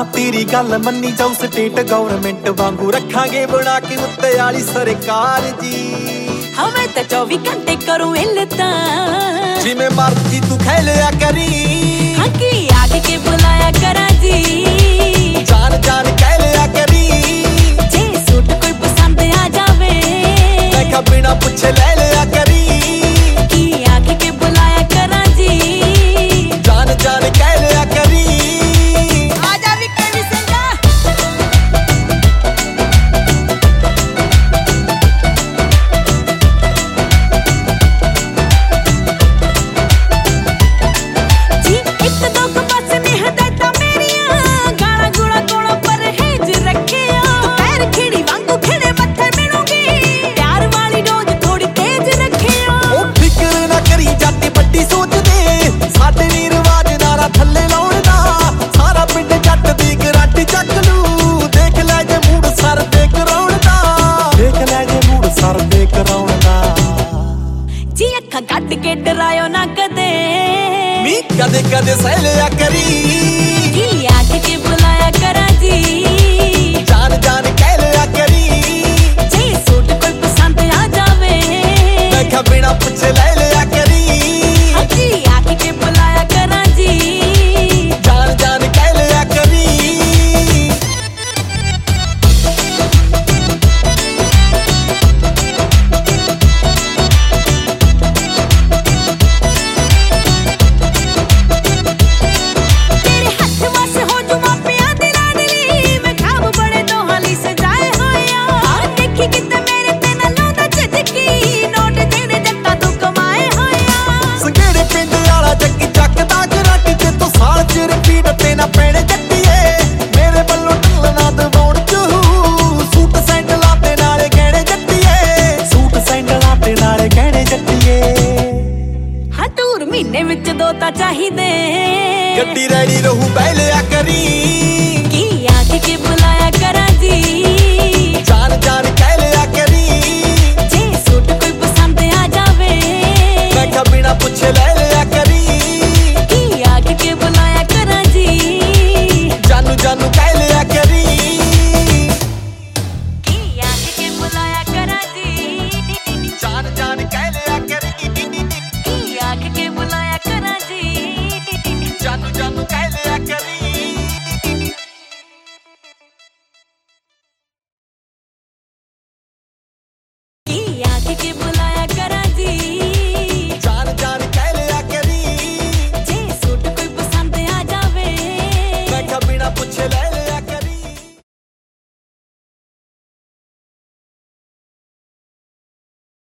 तेरी गल मन्नी जाऊ स्टेट गवर्नमेंट वांगू रखांगे बना के उत्ते वाली सरकार जी। हमें तो 24 घंटे करूं इल्लता जिमें मर्जी तू खेलिया करी। हाँ की आके के बुलाया करा जी। जान जान कहलिया करी। जे सूट कोई पसंद आ जावे देखा बिना पूछे ले लिया करी। की आके के बुलाया करा जी। जान जान कहलिया करी। आजा भी कभी संगा जी। एक दो को बस नहीं देता मेरिया गाना गुड़ा कोड़ा पर हेज रखे तो पैर खिड़ी वांगू खिड़े पत्थर मिलूंगी। प्यार वाली डोज थोड़ी तेज रखे ओ फिक्र ना करी जाती बड़ी सोच दे। साडे नी रिवाज नारा थल्ले लाउण दा। सारा पिंड जट दी गराटी चक लू। देख ले जे मूड सर ते कराउण दा। देख ले जे मूड सर ते कराउण दा। जी अखा कट के डरायो ना कदे नी कदे कदे सहलिया करी। की आके के बुलाया करा जी। जान जान कहलिया करी। जे सूट कोई पसंद आ जावे देखा बिना पूछे ले लिया करी। हाँ जी आके के बुलाया करा जी। जान जान कहलिया करी। तेरे हथ वस हो जुमा पिया दी लाडली मैं खाब बड़े तो हाली सजाए होया। आ देखी किते मेरे ते ना लौंदा झटकी नोट जेने जट्टा तू कमाए होया। संघेड़े पिंड वाला जग्गी ਚੱਕਦਾ ਗਰਾਟੀ ਤੇ ਤੂੰ ਸਾਲ ਚ ਰਿਪੀਟ ਤੇ ਨਾ ਪੈਣੇ ਜੱਟੀਏ। ਮੇਰੇ ਵੱਲੋਂ ਢਲਣਾ ਦਵਾਉਣ ਚੂ ਸੂਟ ਸੈਂਡਲਾਂ ਤੇ ਨਾਲੇ ਗਹਿਣੇ ਜੱਟੀਏ। ਸੂਟ ਸੈਂਡਲਾਂ ਤੇ ਨਾਲੇ ਗਹਿਣੇ ਜੱਟੀਏ। हाँ टूर महीने विच दो ता चाहिदे ਗੱਡੀ ਰੈਡੀ ਰਹੂ ਬਹਿ ਲਿਆ ਕਰੀ। की आके के बुलाया करा जी। ਜਾਨ ਜਾਨ ਕਹਿ ਲਿਆ ਕਰੀ। जे सूट कोई पसंद आ जावे ਮੈਂ ਕਿਹਾ ਬਿਨਾ ਪੁੱਛੇ ਲੈ ਲਿਆ ਕਰੀ। की आके के बुलाया करा जी। ਜਾਨੂ ਜਾਨੂ ਕਹਿ ਲਿਆ ਕਰੀ। की आके के बुलाया करा जी। ਜਾਨ ਜਾਨ ਕਹਿ ਲਿਆ ਕਰੀ। की आके के बुलाया करा जी। ਜਾਨੂ ਜਾਨੂ ਕਹਿ ਲਿਆ ਕਰੀ। की आके के